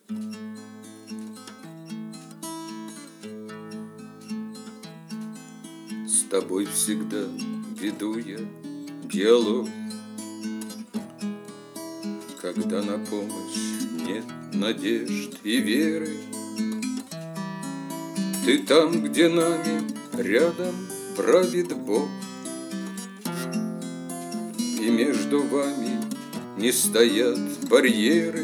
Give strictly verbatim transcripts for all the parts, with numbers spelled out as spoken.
С тобой всегда веду я диалог, когда на помощь нет надежд и веры. Ты там, где нами рядом правит Бог, и между вами не стоят барьеры.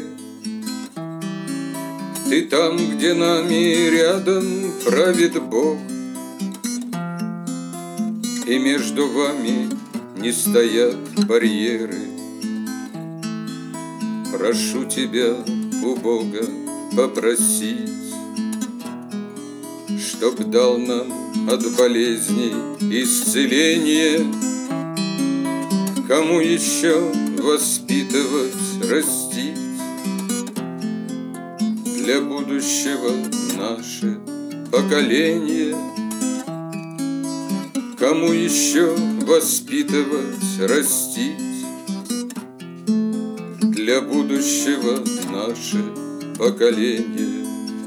Ты там, где нами рядом правит Бог, и между вами не стоят барьеры. Прошу тебя у Бога попросить, чтоб дал нам от болезней исцеление. Кому еще воспитывать, растить для будущего наше поколение? Кому еще воспитывать, растить для будущего наше поколение?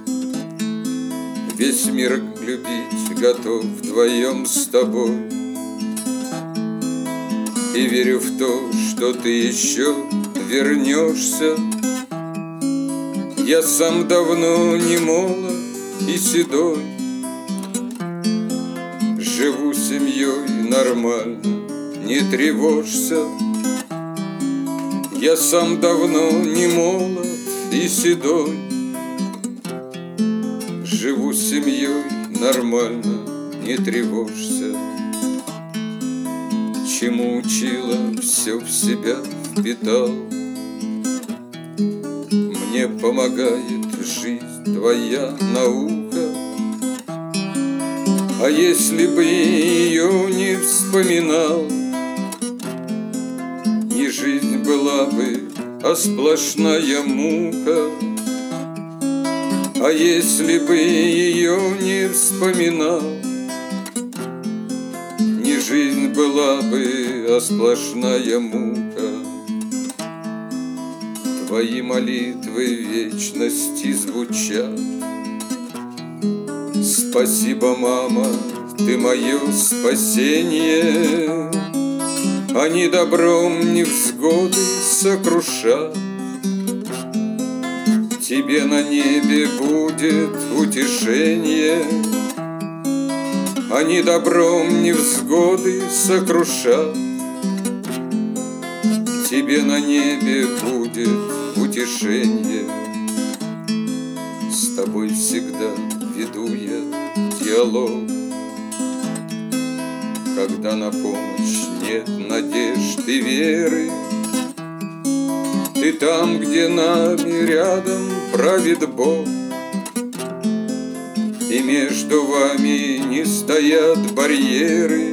Весь мир любить готов вдвоем с тобой, и верю в то, что ты еще вернешься. Я сам давно не молод и седой, живу семьей нормально, не тревожься. Я сам давно не молод и седой, живу семьей нормально, не тревожься. Чему учила, все в себя впитал. Мне помогает жизнь твоя наука. А если бы ее не вспоминал, не жизнь была бы, а сплошная мука. А если бы ее не вспоминал, не жизнь была бы, а сплошная мука. Твои молитвы вечности звучат. Спасибо, мама, ты мое спасение. Они добром невзгоды сокрушат. Тебе на небе будет утешение. Они добром невзгоды сокрушат. Тебе на небе будет утешение. С тобой всегда веду я диалог, когда на помощь нет надежд и веры. Ты там, где нами рядом правит Бог, и между вами не стоят барьеры.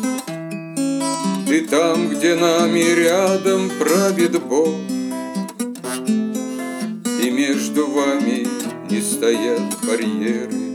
Ты там, где нами рядом правит Бог, и между вами не стоят барьеры.